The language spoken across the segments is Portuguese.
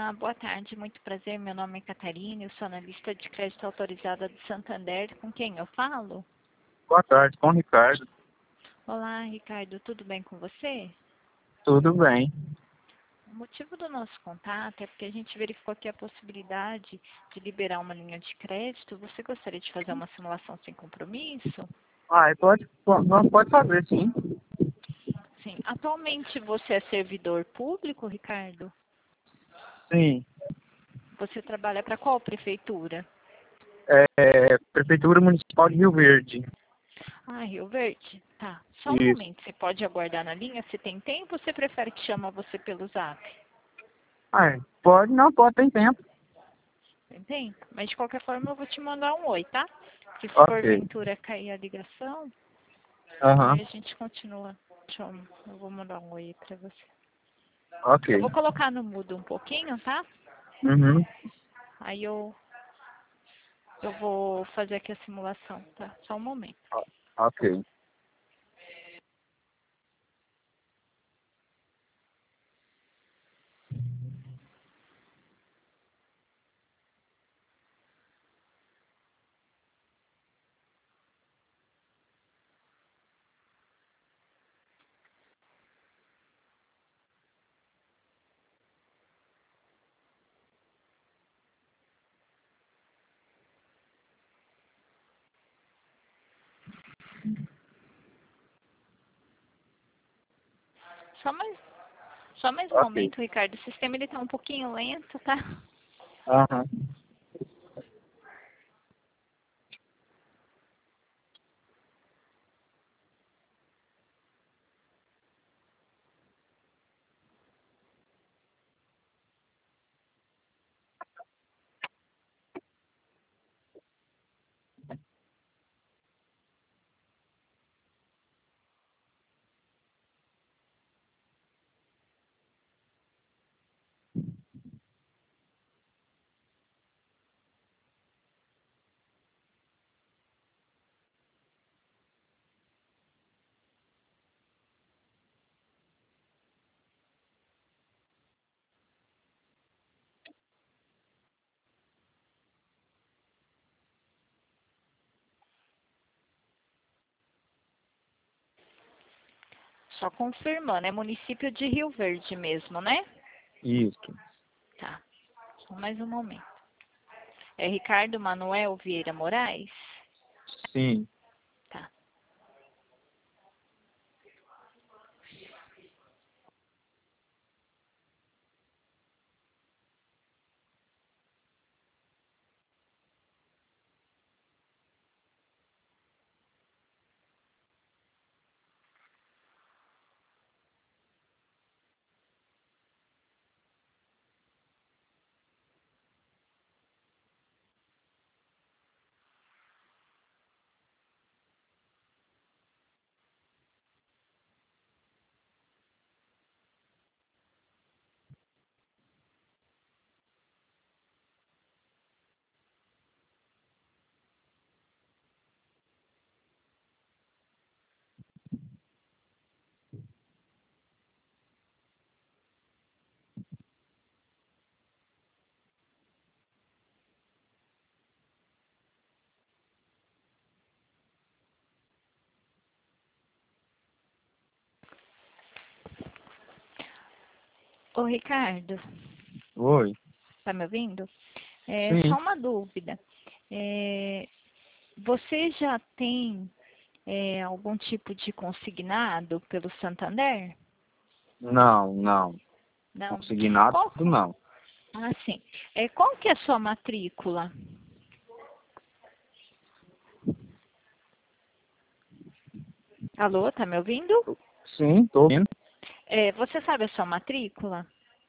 Olá, boa tarde, muito prazer. Meu nome é Catarina, eu sou analista de crédito autorizada do Santander. Com quem eu falo? Boa tarde, com o Ricardo. Olá, Ricardo, tudo bem com você? Tudo bem. O motivo do nosso contato é porque a gente verificou aqui a possibilidade de liberar uma linha de crédito. Você gostaria de fazer uma simulação sem compromisso? Nós pode fazer, sim. Sim. Atualmente você é servidor público, Ricardo? Sim. Você trabalha para qual prefeitura? Prefeitura Municipal de Rio Verde. Ah, Rio Verde? Tá. Só um Isso. momento, você pode aguardar na linha? Se tem tempo ou você prefere que chama você pelo zap? Pode, não, pode, tem tempo. Tem tempo? Mas de qualquer forma eu vou te mandar um oi, tá? Que se Ok. porventura cair a ligação, Aham. aí a gente continua. Eu vou mandar um oi aí pra você. Ok. Eu vou colocar no mudo um pouquinho, tá? Uhum. Aí eu vou fazer aqui a simulação, tá? Só um momento. Ok. Só mais um Ok. momento, Ricardo. O sistema ele tá um pouquinho lento, tá? Aham. Só confirmando, é município de Rio Verde mesmo, né? Isso. Tá. Só mais um momento. É Ricardo Manuel Vieira Moraes? Sim. Tá. Ô, Ricardo, Oi. tá me ouvindo? Sim. Só uma dúvida. É, você já tem algum tipo de consignado pelo Santander? Não, não. Não. Consignado, Qual? não. Ah, sim. Qual que é a sua matrícula? Alô, tá me ouvindo? Sim, tô ouvindo. Você sabe a sua matrícula?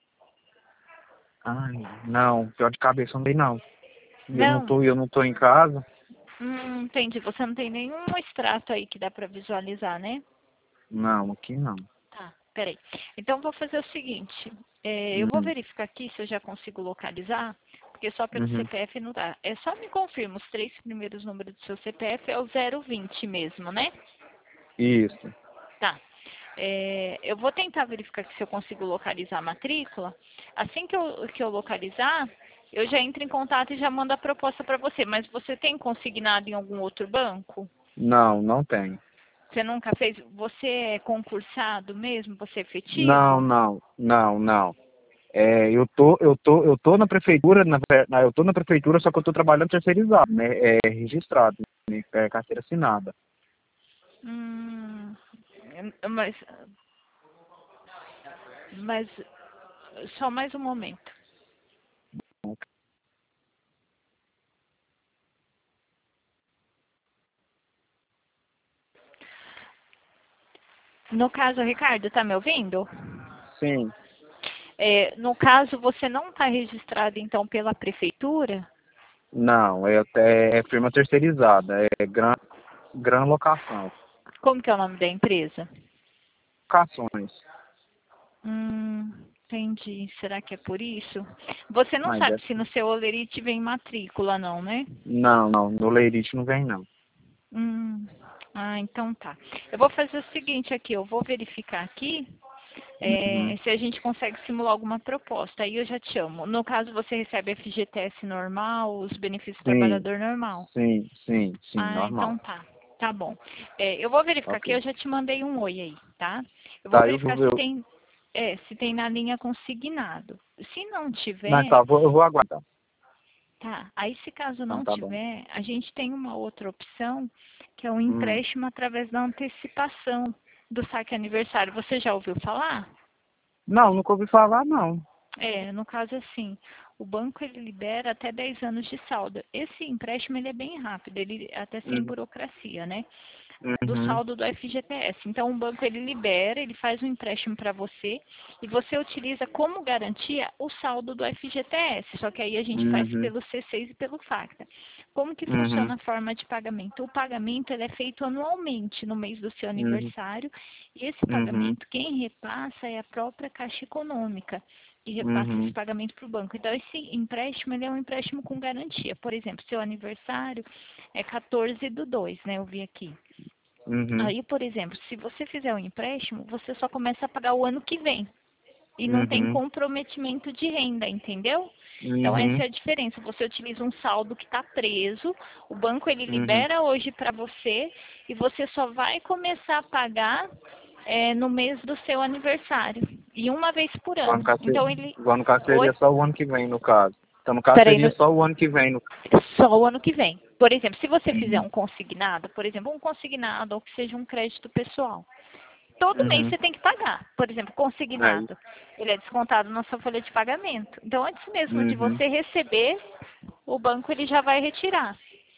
Ai, não. Pior de cabeça não tem, não. Não. Eu não tô em casa. Entendi. Você não tem nenhum extrato aí que dá para visualizar, né? Não, aqui não. Tá, peraí. Então, vou fazer o seguinte. Eu vou Uhum. verificar aqui se eu já consigo localizar, porque só pelo Uhum. CPF não dá. Só me confirma, os três primeiros números do seu CPF é o 020 mesmo, né? Isso. Tá. Eu vou tentar verificar se eu consigo localizar a matrícula. Assim que eu localizar, eu já entro em contato e já mando a proposta para você. Mas você tem consignado em algum outro banco? Não, não tem. Você nunca fez? Você é concursado mesmo? Você é Não, efetivo? não, não, não. Eu tô na prefeitura, eu tô na prefeitura, só que eu tô trabalhando terceirizado, né? Registrado, né? Carteira assinada. Hum, mas, mas só mais um momento. No caso, Ricardo, tá me ouvindo? Sim. No caso, você não está registrado, então, pela prefeitura? Não, é firma terceirizada, Gran Locação. Como que é o nome da empresa? Locações. Entendi. Será que é por isso? Você não Mas sabe se no seu Olerite vem matrícula, não, né? não, não, no Leirite não vem não. Então tá. Eu vou fazer o seguinte aqui, eu vou verificar aqui Uhum. se a gente consegue simular alguma proposta. Aí eu já te chamo. No caso, você recebe FGTS normal, os benefícios do Sim, trabalhador normal. sim, sim, sim, Então normal. tá. Tá bom. Eu vou verificar Ok. aqui, eu já te mandei um oi aí, tá? Eu vou Tá, verificar se tem na linha consignado. Se não não, tiver, tá, eu vou aguardar. tá. Aí se caso Então não tá bom. tiver, a gente tem uma outra opção, que é um Hum. empréstimo através da antecipação do saque aniversário. Você já ouviu falar? Não, nunca ouvi falar não. No caso assim, o banco ele libera até 10 anos de saldo. Esse empréstimo ele é bem rápido, ele até sem Uhum. burocracia, né? Do Uhum. saldo do FGTS. Então, o banco ele libera, ele faz um empréstimo para você e você utiliza como garantia o saldo do FGTS. Só que aí a gente faz Uhum. pelo C6 e pelo FACTA. Como que Uhum. funciona a forma de pagamento? O pagamento ele é feito anualmente no mês do seu Uhum. aniversário e esse Uhum. pagamento quem repassa é a própria Caixa Econômica e repassa esse Uhum. pagamento para o banco. Então, esse empréstimo ele é um empréstimo com garantia. Por exemplo, seu aniversário é 14/2, né? Eu vi aqui. Uhum. Aí, por exemplo, se você fizer um empréstimo, você só começa a pagar o ano que vem. E não tem Uhum. comprometimento de renda, entendeu? Então, essa Uhum. é a diferença. Você utiliza um saldo que está preso, o banco ele Uhum. libera hoje para você e você só vai começar a pagar no mês do seu aniversário. E uma vez por Agora no ano. caso, Então, ele... agora no caso Oi? seria só o ano que vem, no caso. Então, no caso, Peraí, seria só o ano que vem. só o ano que vem. Por exemplo, se você fizer Uhum. um consignado, por exemplo, um consignado ou que seja um crédito pessoal, todo mês Uhum. você tem que pagar. Por exemplo, É isso. consignado. Ele é descontado na sua folha de pagamento. Então, antes mesmo de Uhum. você receber, o banco ele já vai retirar.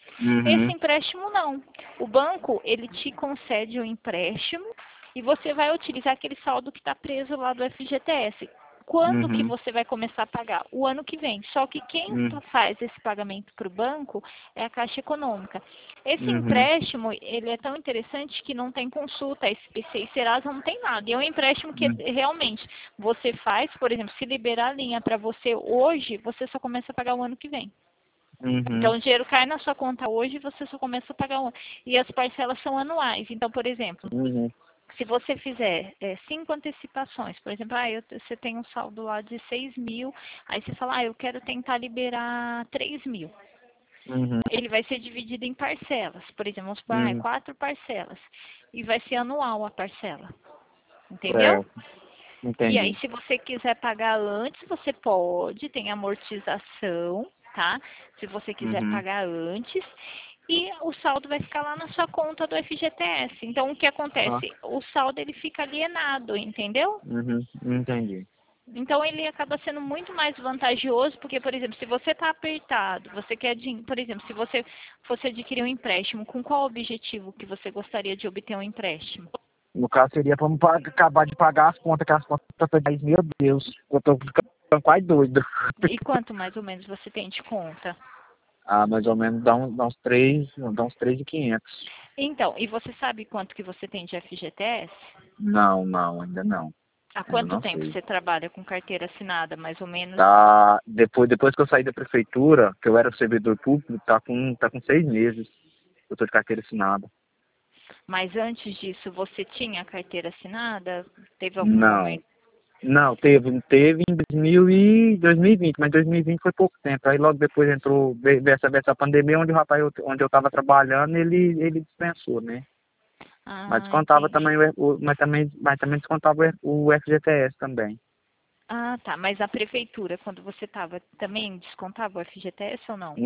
Esse Uhum. empréstimo não. O banco ele te concede o empréstimo e você vai utilizar aquele saldo que está preso lá do FGTS. Quando que Uhum. você vai começar a pagar? O ano que vem. Só que quem Uhum. faz esse pagamento para o banco é a Caixa Econômica. Esse Uhum. empréstimo, ele é tão interessante que não tem consulta, SPC e Serasa não tem nada. E é um empréstimo que Uhum. realmente você faz, por exemplo, se liberar a linha para você hoje, você só começa a pagar o ano que vem. Então, Uhum. o dinheiro cai na sua conta hoje e você só começa a pagar um. E as parcelas são anuais. Então, por exemplo, Uhum. se você fizer 5 antecipações, por exemplo, você tem um saldo lá de 6 mil, aí você fala, eu quero tentar liberar 3 mil. Uhum. Ele vai ser dividido em parcelas. Por exemplo, vamos supor, Uhum. 4 parcelas. E vai ser anual a parcela. Entendeu? Certo. E aí, Entendi. se você quiser pagar antes, você pode, tem amortização, tá? Se você quiser Uhum. pagar antes. E o saldo vai ficar lá na sua conta do FGTS. Então, o que Ah. acontece? O saldo ele fica alienado, entendeu? Uhum. Entendi. Então, ele acaba sendo muito mais vantajoso, porque, por exemplo, se você está apertado, você quer, por exemplo, se você fosse adquirir um empréstimo, com qual objetivo que você gostaria de obter um empréstimo? No caso, seria para acabar de pagar as contas, que as contas estão 10, meu Deus, eu tô ficando quase doido. E quanto mais ou menos você tem de conta? Ah, mais ou menos dá uns 3.500. Então, e você sabe quanto que você tem de FGTS? Não, não, ainda não. Há Ainda quanto não tempo sei. você trabalha com carteira assinada, mais ou menos? Tá, depois que eu saí da prefeitura, que eu era servidor público, tá com 6 meses. Eu tô de carteira assinada. Mas antes disso, você tinha a carteira assinada? Teve algum Não. momento? Não, teve em 2020, mas 2020 foi pouco tempo. Aí logo depois entrou essa pandemia, onde o rapaz onde eu estava trabalhando, ele dispensou, né? Mas Ah, descontava entendi. também mas também descontava o FGTS também. Ah, tá. Mas a prefeitura, quando você estava, também descontava o FGTS ou não?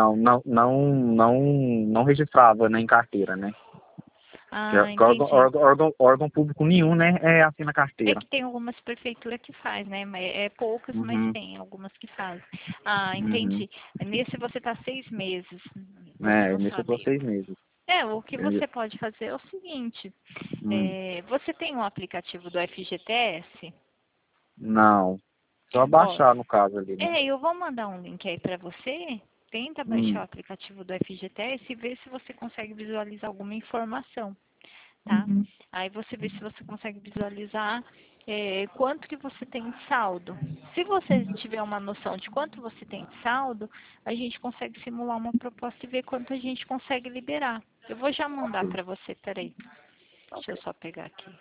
Não registrava, né, em carteira, né? Ah, Que entendi. órgão público nenhum, né, é assim na É carteira. que tem algumas prefeituras que faz, né? É poucas, mas Uhum, tem algumas que fazem. Ah, uhum. entendi. Nesse você está 6 meses. Você É, não nisso eu tô sabe. 6 meses. O que você pode fazer é o seguinte. Hum, Você tem um aplicativo do FGTS? não. Só Ó, baixar no caso ali, né? eu vou mandar um link aí para você. Tenta baixar o Hum, aplicativo do FGTS e ver se você consegue visualizar alguma informação, tá? uhum. Aí você vê se você consegue visualizar quanto que você tem de saldo. Se você tiver uma noção de quanto você tem de saldo, a gente consegue simular uma proposta e ver quanto a gente consegue liberar. Eu vou já mandar Ok, para você, peraí. Deixa ok. eu só pegar aqui.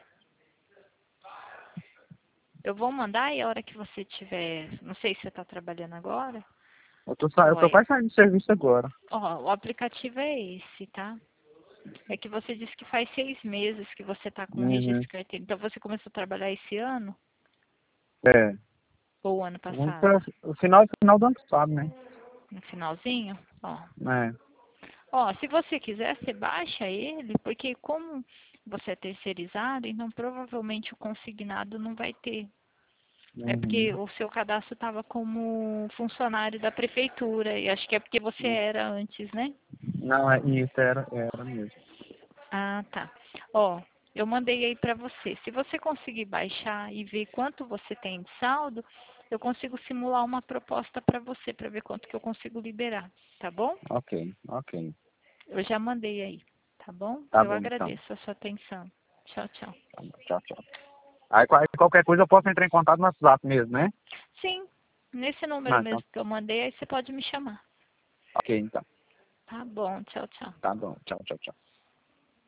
Eu vou mandar e a hora que você tiver, não sei se você está trabalhando agora. Eu tô Olha, quase saindo de serviço agora. o aplicativo é esse, tá? É que você disse que faz 6 meses que você está com o registro Uhum. de carteira. Então você começou a trabalhar esse ano É. ou ano Vamos para passado? o final do ano passado, né? No finalzinho? É. Se você quiser, você baixa ele, porque como você é terceirizado, então provavelmente o consignado não vai ter. É porque Uhum. o seu cadastro estava como funcionário da prefeitura, e acho que é porque você era antes, né? Não, isso era mesmo. Ah, tá. Ó, eu mandei aí para você. Se você conseguir baixar e ver quanto você tem de saldo, eu consigo simular uma proposta para você, para ver quanto que eu consigo liberar, tá bom? Ok, ok. Eu já mandei aí, tá bom? Tá Eu bom, então. agradeço a sua atenção. Tchau, tchau. Tá bom, tchau, tchau. Aí qualquer coisa eu posso entrar em contato no WhatsApp mesmo, né? Sim, nesse número Não, então, mesmo que eu mandei, aí você pode me chamar. ok, então. Tá bom, tchau, tchau. Tá bom, tchau, tchau, tchau.